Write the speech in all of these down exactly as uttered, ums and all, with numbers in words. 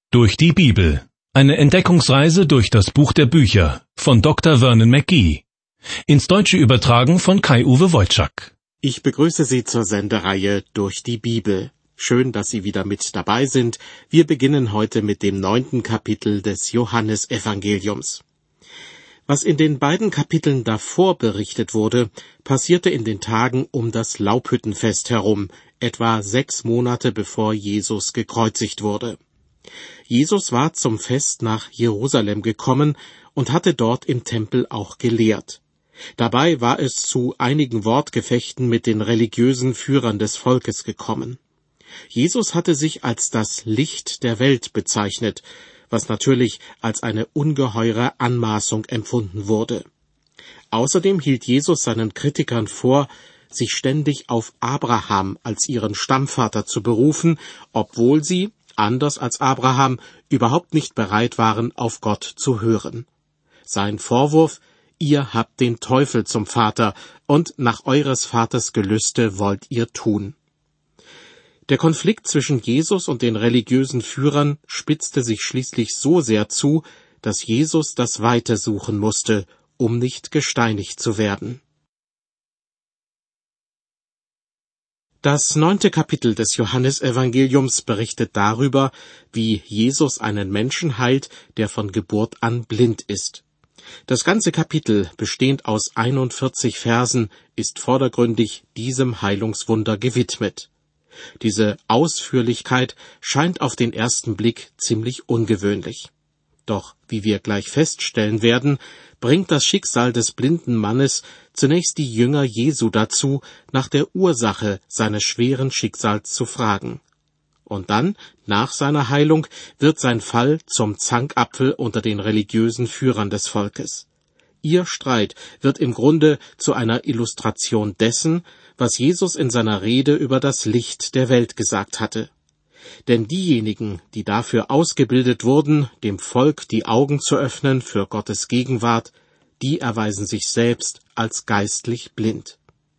Durch die Bibel. Eine Entdeckungsreise durch das Buch der Bücher von Doktor Vernon McGee. Ins Deutsche übertragen von Kai-Uwe Wojczak. Ich begrüße Sie zur Sendereihe Durch die Bibel. Schön, dass Sie wieder mit dabei sind. Wir beginnen heute mit dem neunten Kapitel des Johannesevangeliums. Was in den beiden Kapiteln davor berichtet wurde, passierte in den Tagen um das Laubhüttenfest herum, etwa sechs Monate bevor Jesus gekreuzigt wurde. Jesus war zum Fest nach Jerusalem gekommen und hatte dort im Tempel auch gelehrt. Dabei war es zu einigen Wortgefechten mit den religiösen Führern des Volkes gekommen. Jesus hatte sich als das Licht der Welt bezeichnet, was natürlich als eine ungeheure Anmaßung empfunden wurde. Außerdem hielt Jesus seinen Kritikern vor, sich ständig auf Abraham als ihren Stammvater zu berufen, obwohl sie, anders als Abraham, überhaupt nicht bereit waren, auf Gott zu hören. Sein Vorwurf: Ihr habt den Teufel zum Vater, und nach eures Vaters Gelüste wollt ihr tun. Der Konflikt zwischen Jesus und den religiösen Führern spitzte sich schließlich so sehr zu, dass Jesus das Weite suchen musste, um nicht gesteinigt zu werden. Das neunte Kapitel des Johannesevangeliums berichtet darüber, wie Jesus einen Menschen heilt, der von Geburt an blind ist. Das ganze Kapitel, bestehend aus einundvierzig Versen, ist vordergründig diesem Heilungswunder gewidmet. Diese Ausführlichkeit scheint auf den ersten Blick ziemlich ungewöhnlich. Doch, wie wir gleich feststellen werden, bringt das Schicksal des blinden Mannes zunächst die Jünger Jesu dazu, nach der Ursache seines schweren Schicksals zu fragen. Und dann, nach seiner Heilung, wird sein Fall zum Zankapfel unter den religiösen Führern des Volkes. Ihr Streit wird im Grunde zu einer Illustration dessen, was Jesus in seiner Rede über das Licht der Welt gesagt hatte. Denn diejenigen, die dafür ausgebildet wurden, dem Volk die Augen zu öffnen für Gottes Gegenwart, die erweisen sich selbst als geistlich blind.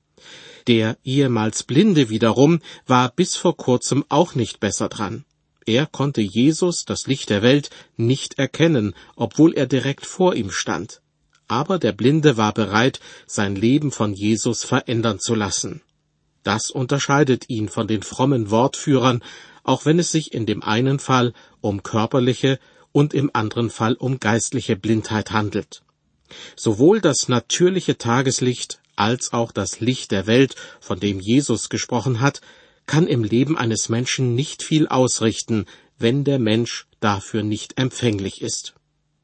Der ehemals Blinde wiederum war bis vor kurzem auch nicht besser dran. Er konnte Jesus, das Licht der Welt, nicht erkennen, obwohl er direkt vor ihm stand. Aber der Blinde war bereit, sein Leben von Jesus verändern zu lassen. Das unterscheidet ihn von den frommen Wortführern, auch wenn es sich in dem einen Fall um körperliche und im anderen Fall um geistliche Blindheit handelt. Sowohl das natürliche Tageslicht als auch das Licht der Welt, von dem Jesus gesprochen hat, kann im Leben eines Menschen nicht viel ausrichten, wenn der Mensch dafür nicht empfänglich ist.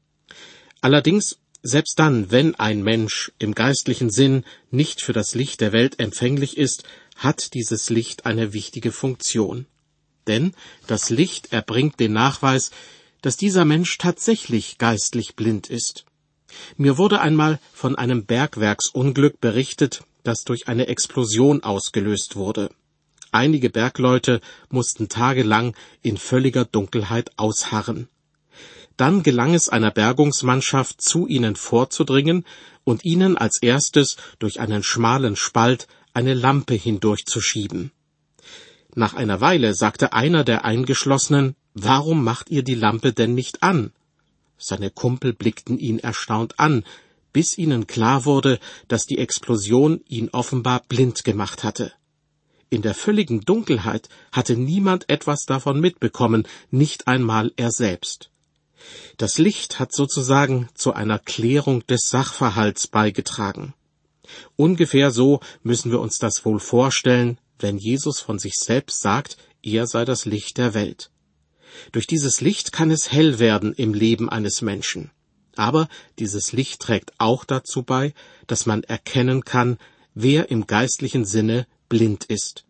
Allerdings, selbst dann, wenn ein Mensch im geistlichen Sinn nicht für das Licht der Welt empfänglich ist, hat dieses Licht eine wichtige Funktion. Denn das Licht erbringt den Nachweis, dass dieser Mensch tatsächlich geistlich blind ist. Mir wurde einmal von einem Bergwerksunglück berichtet, das durch eine Explosion ausgelöst wurde. Einige Bergleute mussten tagelang in völliger Dunkelheit ausharren. Dann gelang es einer Bergungsmannschaft, zu ihnen vorzudringen und ihnen als erstes durch einen schmalen Spalt eine Lampe hindurchzuschieben. Nach einer Weile sagte einer der Eingeschlossenen: »Warum macht ihr die Lampe denn nicht an?« Seine Kumpel blickten ihn erstaunt an, bis ihnen klar wurde, dass die Explosion ihn offenbar blind gemacht hatte. In der völligen Dunkelheit hatte niemand etwas davon mitbekommen, nicht einmal er selbst. Das Licht hat sozusagen zu einer Klärung des Sachverhalts beigetragen. Ungefähr so müssen wir uns das wohl vorstellen, wenn Jesus von sich selbst sagt, er sei das Licht der Welt. Durch dieses Licht kann es hell werden im Leben eines Menschen. Aber dieses Licht trägt auch dazu bei, dass man erkennen kann, wer im geistlichen Sinne blind ist.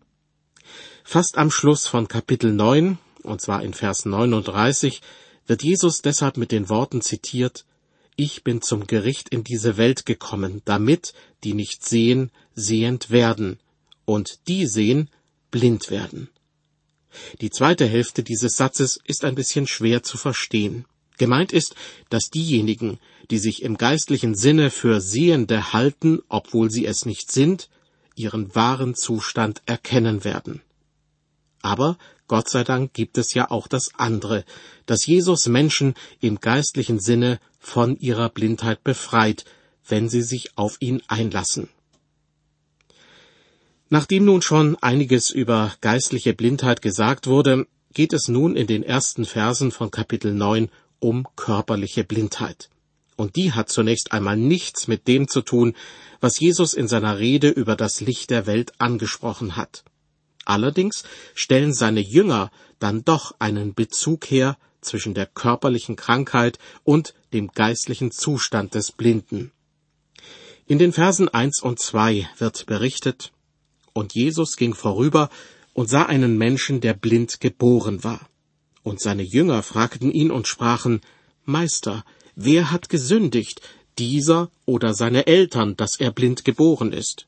Fast am Schluss von Kapitel neun, und zwar in Vers neununddreißig, wird Jesus deshalb mit den Worten zitiert: »Ich bin zum Gericht in diese Welt gekommen, damit die nicht sehen, sehend werden, und die sehen, blind werden.« Die zweite Hälfte dieses Satzes ist ein bisschen schwer zu verstehen. Gemeint ist, dass diejenigen, die sich im geistlichen Sinne für Sehende halten, obwohl sie es nicht sind, ihren wahren Zustand erkennen werden. Aber Gott sei Dank gibt es ja auch das andere, dass Jesus Menschen im geistlichen Sinne von ihrer Blindheit befreit, wenn sie sich auf ihn einlassen. Nachdem nun schon einiges über geistliche Blindheit gesagt wurde, geht es nun in den ersten Versen von Kapitel neun um körperliche Blindheit. Und die hat zunächst einmal nichts mit dem zu tun, was Jesus in seiner Rede über das Licht der Welt angesprochen hat. Allerdings stellen seine Jünger dann doch einen Bezug her zwischen der körperlichen Krankheit und dem geistlichen Zustand des Blinden. In den Versen eins und zwei wird berichtet: Und Jesus ging vorüber und sah einen Menschen, der blind geboren war. Und seine Jünger fragten ihn und sprachen: Meister, wer hat gesündigt, dieser oder seine Eltern, dass er blind geboren ist?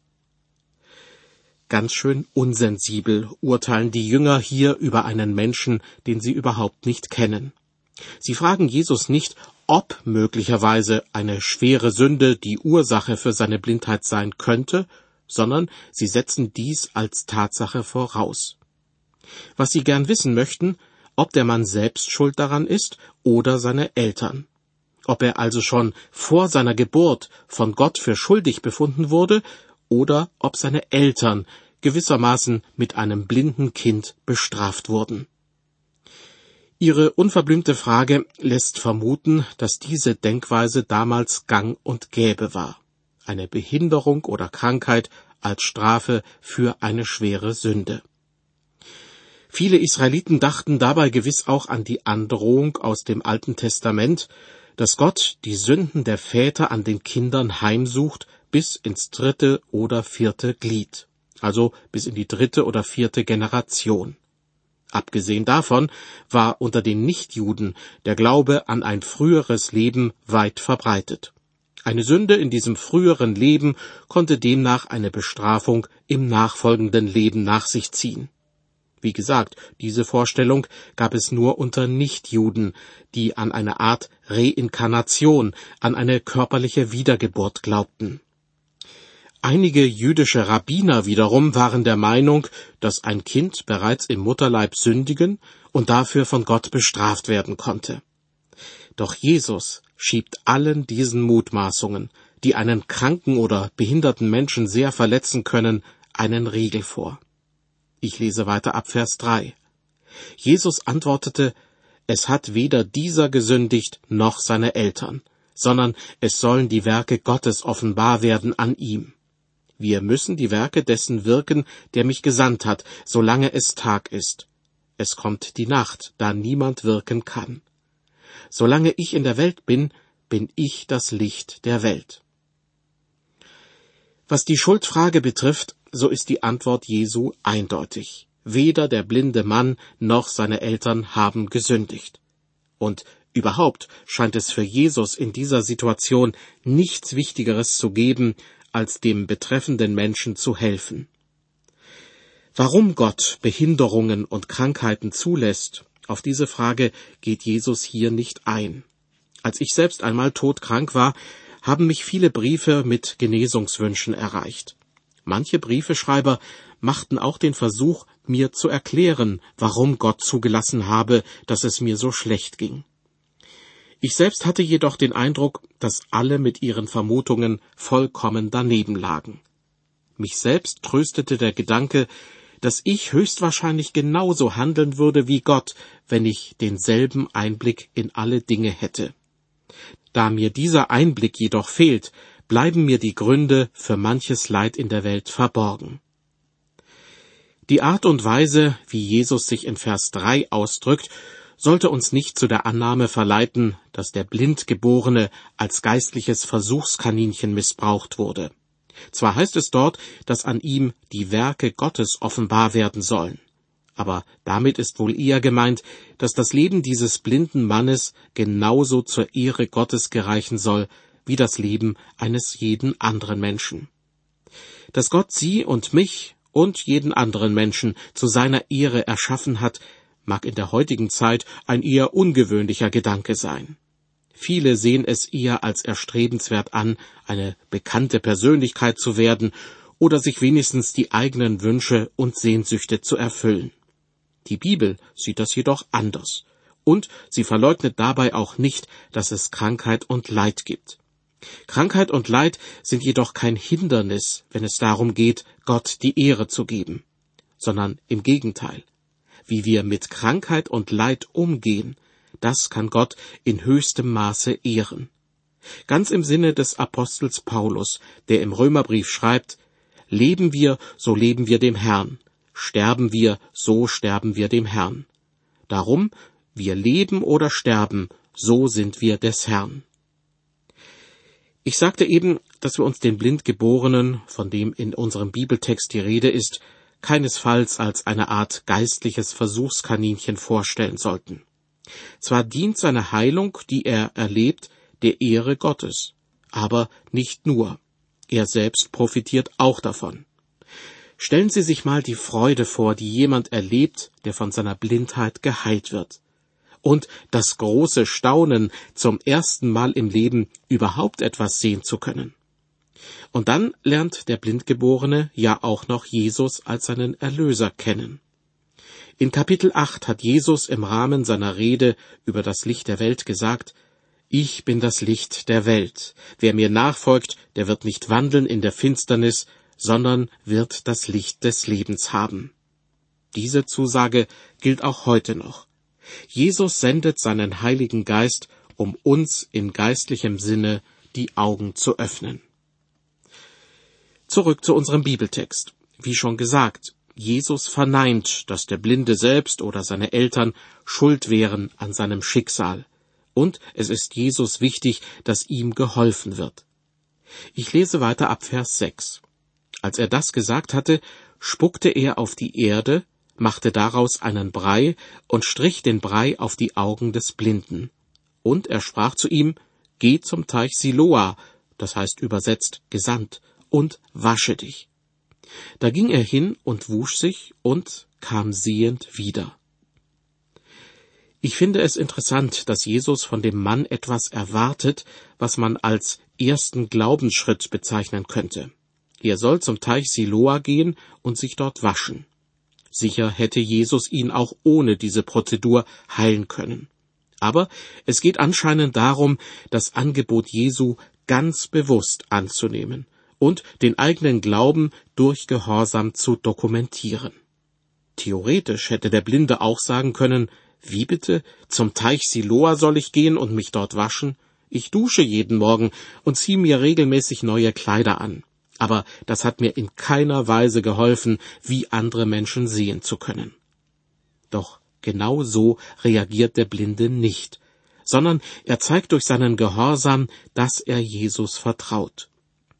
Ganz schön unsensibel urteilen die Jünger hier über einen Menschen, den sie überhaupt nicht kennen. Sie fragen Jesus nicht, ob möglicherweise eine schwere Sünde die Ursache für seine Blindheit sein könnte, sondern sie setzen dies als Tatsache voraus. Was sie gern wissen möchten, ob der Mann selbst schuld daran ist oder seine Eltern. Ob er also schon vor seiner Geburt von Gott für schuldig befunden wurde oder ob seine Eltern gewissermaßen mit einem blinden Kind bestraft wurden. Ihre unverblümte Frage lässt vermuten, dass diese Denkweise damals gang und gäbe war. Eine Behinderung oder Krankheit als Strafe für eine schwere Sünde. Viele Israeliten dachten dabei gewiss auch an die Androhung aus dem Alten Testament, dass Gott die Sünden der Väter an den Kindern heimsucht bis ins dritte oder vierte Glied, also bis in die dritte oder vierte Generation. Abgesehen davon war unter den Nichtjuden der Glaube an ein früheres Leben weit verbreitet. Eine Sünde in diesem früheren Leben konnte demnach eine Bestrafung im nachfolgenden Leben nach sich ziehen. Wie gesagt, diese Vorstellung gab es nur unter Nichtjuden, die an eine Art Reinkarnation, an eine körperliche Wiedergeburt glaubten. Einige jüdische Rabbiner wiederum waren der Meinung, dass ein Kind bereits im Mutterleib sündigen und dafür von Gott bestraft werden konnte. Doch Jesus schiebt allen diesen Mutmaßungen, die einen kranken oder behinderten Menschen sehr verletzen können, einen Riegel vor. Ich lese weiter ab Vers drei. Jesus antwortete: Es hat weder dieser gesündigt noch seine Eltern, sondern es sollen die Werke Gottes offenbar werden an ihm. Wir müssen die Werke dessen wirken, der mich gesandt hat, solange es Tag ist. Es kommt die Nacht, da niemand wirken kann. Solange ich in der Welt bin, bin ich das Licht der Welt. Was die Schuldfrage betrifft, so ist die Antwort Jesu eindeutig. Weder der blinde Mann noch seine Eltern haben gesündigt. Und überhaupt scheint es für Jesus in dieser Situation nichts Wichtigeres zu geben, als dem betreffenden Menschen zu helfen. Warum Gott Behinderungen und Krankheiten zulässt, auf diese Frage geht Jesus hier nicht ein. Als ich selbst einmal todkrank war, haben mich viele Briefe mit Genesungswünschen erreicht. Manche Briefeschreiber machten auch den Versuch, mir zu erklären, warum Gott zugelassen habe, dass es mir so schlecht ging. Ich selbst hatte jedoch den Eindruck, dass alle mit ihren Vermutungen vollkommen daneben lagen. Mich selbst tröstete der Gedanke, dass ich höchstwahrscheinlich genauso handeln würde wie Gott, wenn ich denselben Einblick in alle Dinge hätte. Da mir dieser Einblick jedoch fehlt, bleiben mir die Gründe für manches Leid in der Welt verborgen. Die Art und Weise, wie Jesus sich in Vers drei ausdrückt, sollte uns nicht zu der Annahme verleiten, dass der Blindgeborene als geistliches Versuchskaninchen missbraucht wurde. Zwar heißt es dort, dass an ihm die Werke Gottes offenbar werden sollen, aber damit ist wohl eher gemeint, dass das Leben dieses blinden Mannes genauso zur Ehre Gottes gereichen soll, wie das Leben eines jeden anderen Menschen. Dass Gott sie und mich und jeden anderen Menschen zu seiner Ehre erschaffen hat, mag in der heutigen Zeit ein eher ungewöhnlicher Gedanke sein. Viele sehen es eher als erstrebenswert an, eine bekannte Persönlichkeit zu werden oder sich wenigstens die eigenen Wünsche und Sehnsüchte zu erfüllen. Die Bibel sieht das jedoch anders. Und sie verleugnet dabei auch nicht, dass es Krankheit und Leid gibt. Krankheit und Leid sind jedoch kein Hindernis, wenn es darum geht, Gott die Ehre zu geben, sondern im Gegenteil. Wie wir mit Krankheit und Leid umgehen, das kann Gott in höchstem Maße ehren. Ganz im Sinne des Apostels Paulus, der im Römerbrief schreibt: Leben wir, so leben wir dem Herrn. Sterben wir, so sterben wir dem Herrn. Darum, wir leben oder sterben, so sind wir des Herrn. Ich sagte eben, dass wir uns den Blindgeborenen, von dem in unserem Bibeltext die Rede ist, keinesfalls als eine Art geistliches Versuchskaninchen vorstellen sollten. Zwar dient seine Heilung, die er erlebt, der Ehre Gottes, aber nicht nur. Er selbst profitiert auch davon. Stellen Sie sich mal die Freude vor, die jemand erlebt, der von seiner Blindheit geheilt wird. Und das große Staunen, zum ersten Mal im Leben überhaupt etwas sehen zu können. Und dann lernt der Blindgeborene ja auch noch Jesus als seinen Erlöser kennen. In Kapitel acht hat Jesus im Rahmen seiner Rede über das Licht der Welt gesagt: Ich bin das Licht der Welt. Wer mir nachfolgt, der wird nicht wandeln in der Finsternis, sondern wird das Licht des Lebens haben. Diese Zusage gilt auch heute noch. Jesus sendet seinen Heiligen Geist, um uns in geistlichem Sinne die Augen zu öffnen. Zurück zu unserem Bibeltext. Wie schon gesagt, Jesus verneint, dass der Blinde selbst oder seine Eltern schuld wären an seinem Schicksal. Und es ist Jesus wichtig, dass ihm geholfen wird. Ich lese weiter ab Vers sechs. Als er das gesagt hatte, spuckte er auf die Erde, machte daraus einen Brei und strich den Brei auf die Augen des Blinden. Und er sprach zu ihm: Geh zum Teich Siloa, das heißt übersetzt gesandt, und wasche dich. Da ging er hin und wusch sich und kam sehend wieder. Ich finde es interessant, dass Jesus von dem Mann etwas erwartet, was man als ersten Glaubensschritt bezeichnen könnte. Er soll zum Teich Siloa gehen und sich dort waschen. Sicher hätte Jesus ihn auch ohne diese Prozedur heilen können. Aber es geht anscheinend darum, das Angebot Jesu ganz bewusst anzunehmen und den eigenen Glauben durch Gehorsam zu dokumentieren. Theoretisch hätte der Blinde auch sagen können: Wie bitte? Zum Teich Siloa soll ich gehen und mich dort waschen? Ich dusche jeden Morgen und ziehe mir regelmäßig neue Kleider an. Aber das hat mir in keiner Weise geholfen, wie andere Menschen sehen zu können. Doch genau so reagiert der Blinde nicht, sondern er zeigt durch seinen Gehorsam, dass er Jesus vertraut.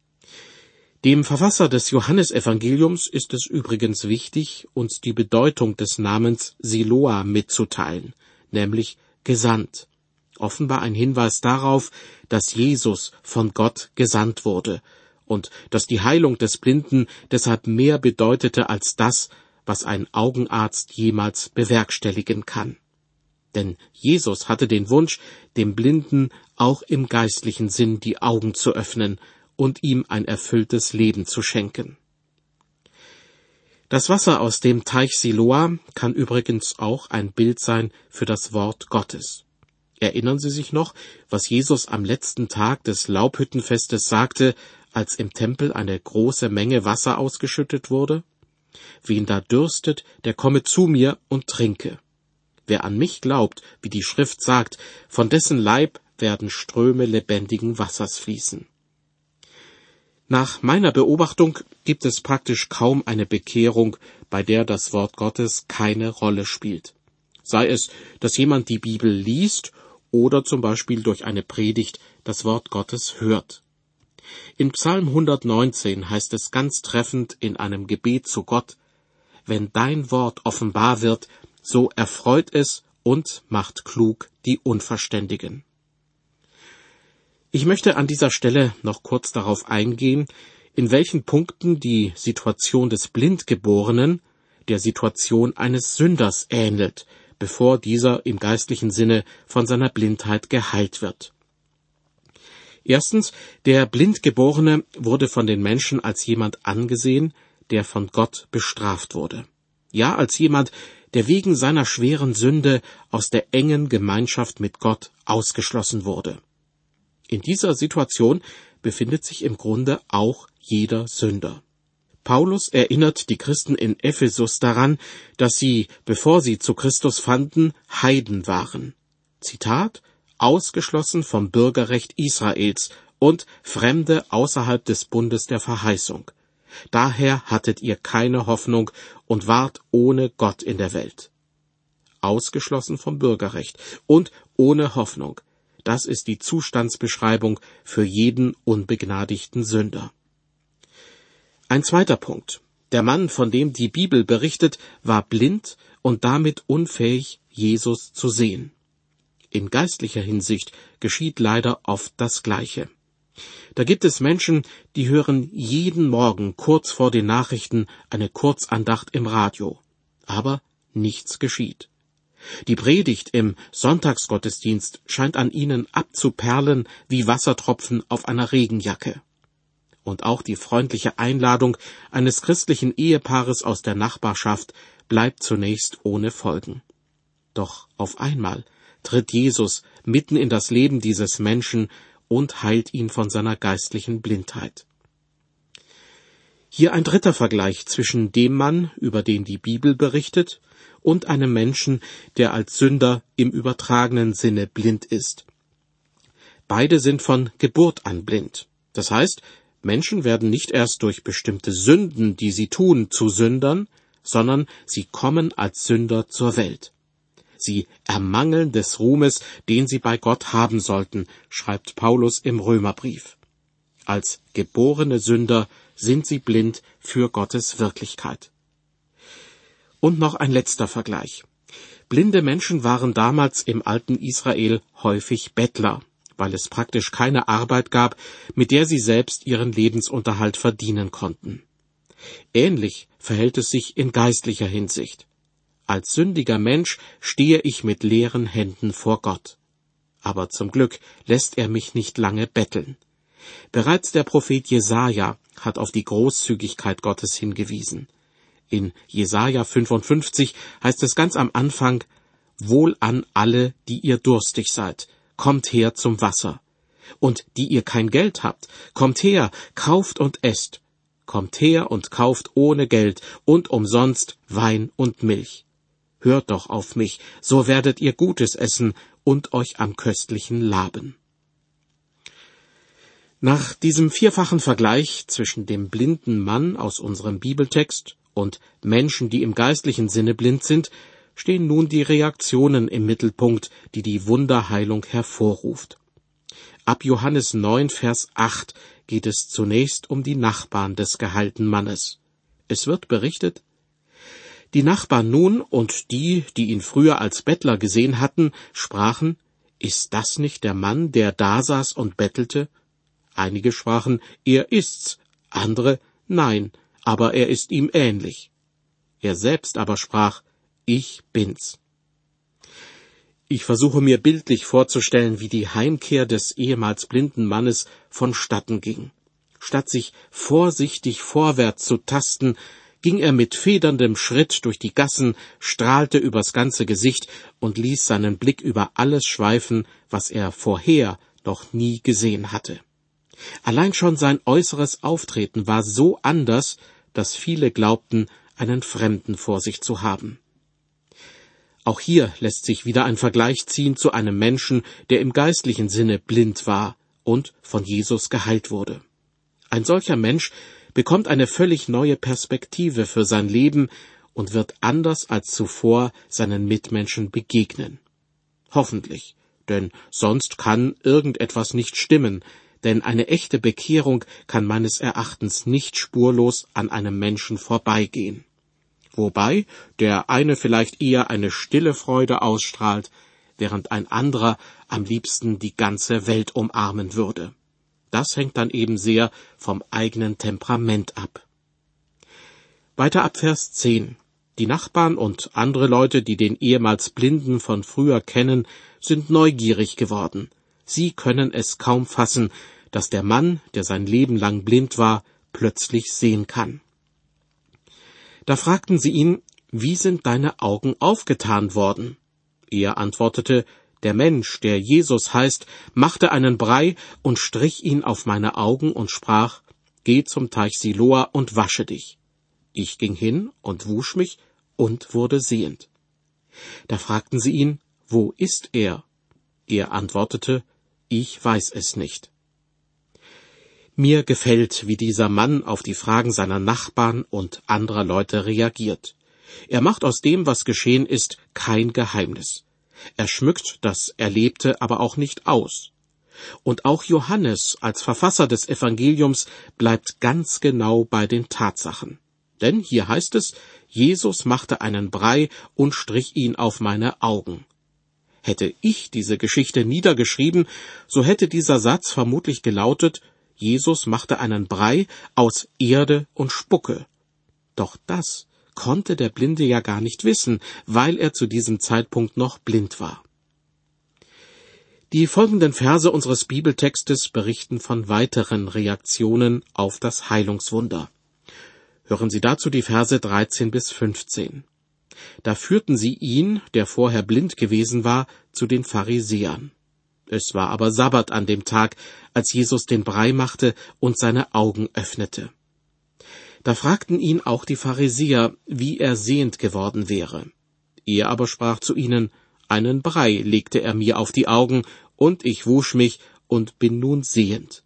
Dem Verfasser des Johannesevangeliums ist es übrigens wichtig, uns die Bedeutung des Namens Siloa mitzuteilen, nämlich gesandt. Offenbar ein Hinweis darauf, dass Jesus von Gott gesandt wurde und dass die Heilung des Blinden deshalb mehr bedeutete als das, was ein Augenarzt jemals bewerkstelligen kann. Denn Jesus hatte den Wunsch, dem Blinden auch im geistlichen Sinn die Augen zu öffnen und ihm ein erfülltes Leben zu schenken. Das Wasser aus dem Teich Siloa kann übrigens auch ein Bild sein für das Wort Gottes. Erinnern Sie sich noch, was Jesus am letzten Tag des Laubhüttenfestes sagte, als im Tempel eine große Menge Wasser ausgeschüttet wurde? Wen da dürstet, der komme zu mir und trinke. Wer an mich glaubt, wie die Schrift sagt, von dessen Leib werden Ströme lebendigen Wassers fließen. Nach meiner Beobachtung gibt es praktisch kaum eine Bekehrung, bei der das Wort Gottes keine Rolle spielt. Sei es, dass jemand die Bibel liest oder zum Beispiel durch eine Predigt das Wort Gottes hört. In Psalm hundertneunzehn heißt es ganz treffend in einem Gebet zu Gott: Wenn dein Wort offenbar wird, so erfreut es und macht klug die Unverständigen. Ich möchte an dieser Stelle noch kurz darauf eingehen, in welchen Punkten die Situation des Blindgeborenen der Situation eines Sünders ähnelt, bevor dieser im geistlichen Sinne von seiner Blindheit geheilt wird. Erstens, der Blindgeborene wurde von den Menschen als jemand angesehen, der von Gott bestraft wurde. Ja, als jemand, der wegen seiner schweren Sünde aus der engen Gemeinschaft mit Gott ausgeschlossen wurde. In dieser Situation befindet sich im Grunde auch jeder Sünder. Paulus erinnert die Christen in Ephesus daran, dass sie, bevor sie zu Christus fanden, Heiden waren. Zitat: ausgeschlossen vom Bürgerrecht Israels und Fremde außerhalb des Bundes der Verheißung. Daher hattet ihr keine Hoffnung und wart ohne Gott in der Welt. Ausgeschlossen vom Bürgerrecht und ohne Hoffnung. Das ist die Zustandsbeschreibung für jeden unbegnadigten Sünder. Ein zweiter Punkt. Der Mann, von dem die Bibel berichtet, war blind und damit unfähig, Jesus zu sehen. In geistlicher Hinsicht geschieht leider oft das Gleiche. Da gibt es Menschen, die hören jeden Morgen kurz vor den Nachrichten eine Kurzandacht im Radio. Aber nichts geschieht. Die Predigt im Sonntagsgottesdienst scheint an ihnen abzuperlen wie Wassertropfen auf einer Regenjacke. Und auch die freundliche Einladung eines christlichen Ehepaares aus der Nachbarschaft bleibt zunächst ohne Folgen. Doch auf einmal tritt Jesus mitten in das Leben dieses Menschen und heilt ihn von seiner geistlichen Blindheit. Hier ein dritter Vergleich zwischen dem Mann, über den die Bibel berichtet, und einem Menschen, der als Sünder im übertragenen Sinne blind ist. Beide sind von Geburt an blind. Das heißt, Menschen werden nicht erst durch bestimmte Sünden, die sie tun, zu Sündern, sondern sie kommen als Sünder zur Welt. Sie ermangeln des Ruhmes, den sie bei Gott haben sollten, schreibt Paulus im Römerbrief. Als geborene Sünder sind sie blind für Gottes Wirklichkeit. Und noch ein letzter Vergleich. Blinde Menschen waren damals im alten Israel häufig Bettler, weil es praktisch keine Arbeit gab, mit der sie selbst ihren Lebensunterhalt verdienen konnten. Ähnlich verhält es sich in geistlicher Hinsicht. Als sündiger Mensch stehe ich mit leeren Händen vor Gott. Aber zum Glück lässt er mich nicht lange betteln. Bereits der Prophet Jesaja hat auf die Großzügigkeit Gottes hingewiesen. In Jesaja fünfundfünfzig heißt es ganz am Anfang: Wohl an alle, die ihr durstig seid, kommt her zum Wasser. Und die ihr kein Geld habt, kommt her, kauft und esst. Kommt her und kauft ohne Geld und umsonst Wein und Milch. Hört doch auf mich, so werdet ihr Gutes essen und euch am Köstlichen laben. Nach diesem vierfachen Vergleich zwischen dem blinden Mann aus unserem Bibeltext und Menschen, die im geistlichen Sinne blind sind, stehen nun die Reaktionen im Mittelpunkt, die die Wunderheilung hervorruft. Ab Johannes neun, Vers acht geht es zunächst um die Nachbarn des geheilten Mannes. Es wird berichtet: Die Nachbarn nun und die, die ihn früher als Bettler gesehen hatten, sprachen: Ist das nicht der Mann, der da saß und bettelte? Einige sprachen: Er ist's, andere: Nein, aber er ist ihm ähnlich. Er selbst aber sprach: Ich bin's. Ich versuche mir bildlich vorzustellen, wie die Heimkehr des ehemals blinden Mannes vonstatten ging. Statt sich vorsichtig vorwärts zu tasten, ging er mit federndem Schritt durch die Gassen, strahlte übers ganze Gesicht und ließ seinen Blick über alles schweifen, was er vorher noch nie gesehen hatte. Allein schon sein äußeres Auftreten war so anders, dass viele glaubten, einen Fremden vor sich zu haben. Auch hier lässt sich wieder ein Vergleich ziehen zu einem Menschen, der im geistlichen Sinne blind war und von Jesus geheilt wurde. Ein solcher Mensch bekommt eine völlig neue Perspektive für sein Leben und wird anders als zuvor seinen Mitmenschen begegnen. Hoffentlich, denn sonst kann irgendetwas nicht stimmen, denn eine echte Bekehrung kann meines Erachtens nicht spurlos an einem Menschen vorbeigehen. Wobei der eine vielleicht eher eine stille Freude ausstrahlt, während ein anderer am liebsten die ganze Welt umarmen würde. Das hängt dann eben sehr vom eigenen Temperament ab. Weiter ab Vers zehn. Die Nachbarn und andere Leute, die den ehemals Blinden von früher kennen, sind neugierig geworden. Sie können es kaum fassen, dass der Mann, der sein Leben lang blind war, plötzlich sehen kann. Da fragten sie ihn: wie sind deine Augen aufgetan worden? Er antwortete, der Mensch, der Jesus heißt, machte einen Brei und strich ihn auf meine Augen und sprach, geh zum Teich Siloa und wasche dich. Ich ging hin und wusch mich und wurde sehend. Da fragten sie ihn, wo ist er? Er antwortete, ich weiß es nicht. Mir gefällt, wie dieser Mann auf die Fragen seiner Nachbarn und anderer Leute reagiert. Er macht aus dem, was geschehen ist, kein Geheimnis. Er schmückt das Erlebte aber auch nicht aus. Und auch Johannes als Verfasser des Evangeliums bleibt ganz genau bei den Tatsachen. Denn hier heißt es, Jesus machte einen Brei und strich ihn auf meine Augen. Hätte ich diese Geschichte niedergeschrieben, so hätte dieser Satz vermutlich gelautet, Jesus machte einen Brei aus Erde und Spucke. Doch das konnte der Blinde ja gar nicht wissen, weil er zu diesem Zeitpunkt noch blind war. Die folgenden Verse unseres Bibeltextes berichten von weiteren Reaktionen auf das Heilungswunder. Hören Sie dazu die Verse dreizehn bis fünfzehn. Da führten sie ihn, der vorher blind gewesen war, zu den Pharisäern. Es war aber Sabbat an dem Tag, als Jesus den Brei machte und seine Augen öffnete. Da fragten ihn auch die Pharisäer, wie er sehend geworden wäre. Er aber sprach zu ihnen, einen Brei legte er mir auf die Augen, und ich wusch mich und bin nun sehend.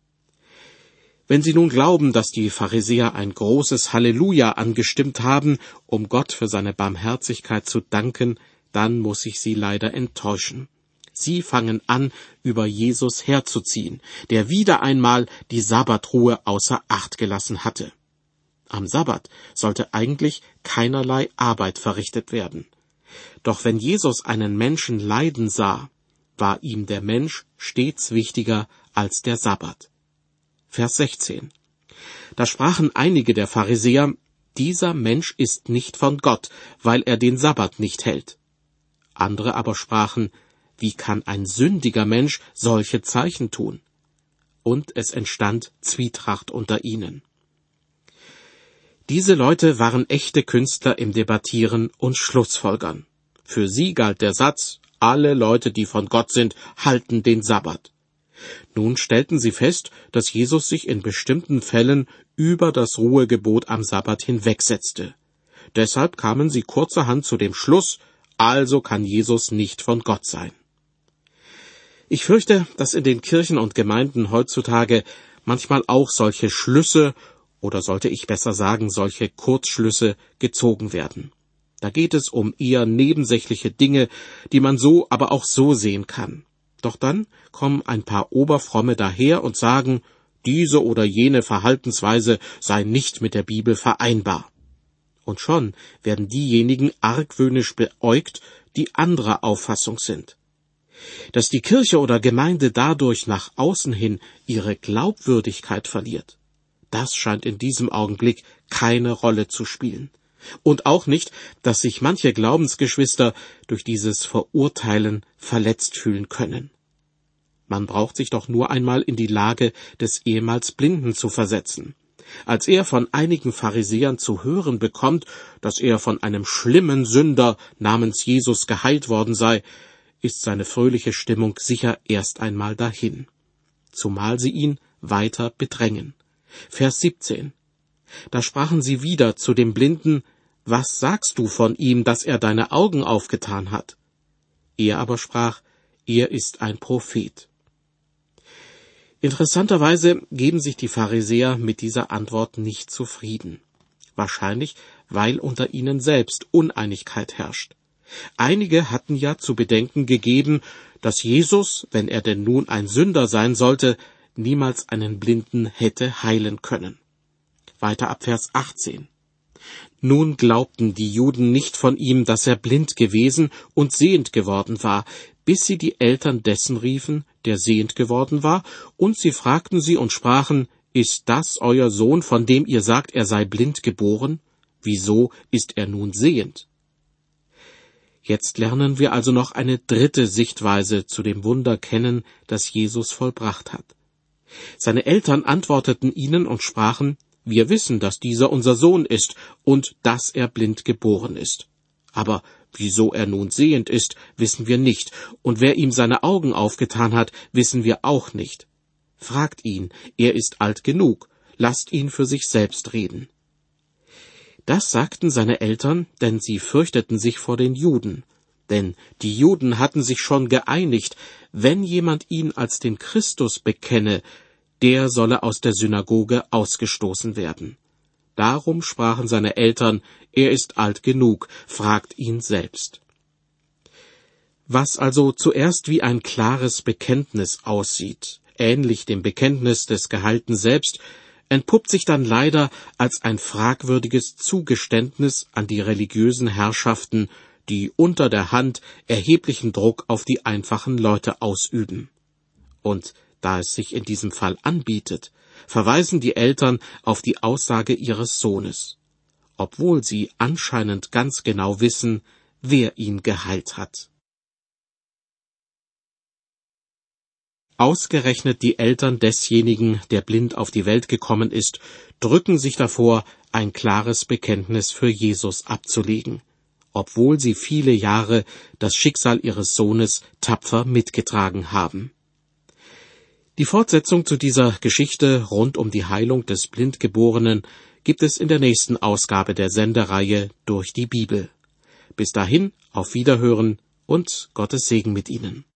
Wenn Sie nun glauben, dass die Pharisäer ein großes Halleluja angestimmt haben, um Gott für seine Barmherzigkeit zu danken, dann muss ich Sie leider enttäuschen. Sie fangen an, über Jesus herzuziehen, der wieder einmal die Sabbatruhe außer Acht gelassen hatte. Am Sabbat sollte eigentlich keinerlei Arbeit verrichtet werden. Doch wenn Jesus einen Menschen leiden sah, war ihm der Mensch stets wichtiger als der Sabbat. Vers sechzehn. Da sprachen einige der Pharisäer, dieser Mensch ist nicht von Gott, weil er den Sabbat nicht hält. Andere aber sprachen, wie kann ein sündiger Mensch solche Zeichen tun? Und es entstand Zwietracht unter ihnen. Diese Leute waren echte Künstler im Debattieren und Schlussfolgern. Für sie galt der Satz, alle Leute, die von Gott sind, halten den Sabbat. Nun stellten sie fest, dass Jesus sich in bestimmten Fällen über das Ruhegebot am Sabbat hinwegsetzte. Deshalb kamen sie kurzerhand zu dem Schluss, also kann Jesus nicht von Gott sein. Ich fürchte, dass in den Kirchen und Gemeinden heutzutage manchmal auch solche Schlüsse, oder sollte ich besser sagen, solche Kurzschlüsse gezogen werden. Da geht es um eher nebensächliche Dinge, die man so, aber auch so sehen kann. Doch dann kommen ein paar Oberfromme daher und sagen, diese oder jene Verhaltensweise sei nicht mit der Bibel vereinbar. Und schon werden diejenigen argwöhnisch beäugt, die anderer Auffassung sind. Dass die Kirche oder Gemeinde dadurch nach außen hin ihre Glaubwürdigkeit verliert, das scheint in diesem Augenblick keine Rolle zu spielen. Und auch nicht, dass sich manche Glaubensgeschwister durch dieses Verurteilen verletzt fühlen können. Man braucht sich doch nur einmal in die Lage des ehemals Blinden zu versetzen. Als er von einigen Pharisäern zu hören bekommt, dass er von einem schlimmen Sünder namens Jesus geheilt worden sei, ist seine fröhliche Stimmung sicher erst einmal dahin. Zumal sie ihn weiter bedrängen. Vers siebzehn. Da sprachen sie wieder zu dem Blinden, was sagst du von ihm, dass er deine Augen aufgetan hat? Er aber sprach, er ist ein Prophet. Interessanterweise geben sich die Pharisäer mit dieser Antwort nicht zufrieden. Wahrscheinlich, weil unter ihnen selbst Uneinigkeit herrscht. Einige hatten ja zu bedenken gegeben, dass Jesus, wenn er denn nun ein Sünder sein sollte, niemals einen Blinden hätte heilen können. Weiter ab Vers achtzehn. Nun glaubten die Juden nicht von ihm, dass er blind gewesen und sehend geworden war, bis sie die Eltern dessen riefen, der sehend geworden war, und sie fragten sie und sprachen, ist das euer Sohn, von dem ihr sagt, er sei blind geboren? Wieso ist er nun sehend? Jetzt lernen wir also noch eine dritte Sichtweise zu dem Wunder kennen, das Jesus vollbracht hat. Seine Eltern antworteten ihnen und sprachen, Wir wissen, dass dieser unser Sohn ist und dass er blind geboren ist. Aber wieso er nun sehend ist, wissen wir nicht, und wer ihm seine Augen aufgetan hat, wissen wir auch nicht. Fragt ihn, er ist alt genug, lasst ihn für sich selbst reden. Das sagten seine Eltern, denn sie fürchteten sich vor den Juden. Denn die Juden hatten sich schon geeinigt, wenn jemand ihn als den Christus bekenne, der solle aus der Synagoge ausgestoßen werden. Darum sprachen seine Eltern, er ist alt genug, fragt ihn selbst. Was also zuerst wie ein klares Bekenntnis aussieht, ähnlich dem Bekenntnis des Geheilten selbst, entpuppt sich dann leider als ein fragwürdiges Zugeständnis an die religiösen Herrschaften, die unter der Hand erheblichen Druck auf die einfachen Leute ausüben. Und da es sich in diesem Fall anbietet, verweisen die Eltern auf die Aussage ihres Sohnes, obwohl sie anscheinend ganz genau wissen, wer ihn geheilt hat. Ausgerechnet die Eltern desjenigen, der blind auf die Welt gekommen ist, drücken sich davor, ein klares Bekenntnis für Jesus abzulegen, obwohl sie viele Jahre das Schicksal ihres Sohnes tapfer mitgetragen haben. Die Fortsetzung zu dieser Geschichte rund um die Heilung des Blindgeborenen gibt es in der nächsten Ausgabe der Sendereihe Durch die Bibel. Bis dahin, auf Wiederhören und Gottes Segen mit Ihnen.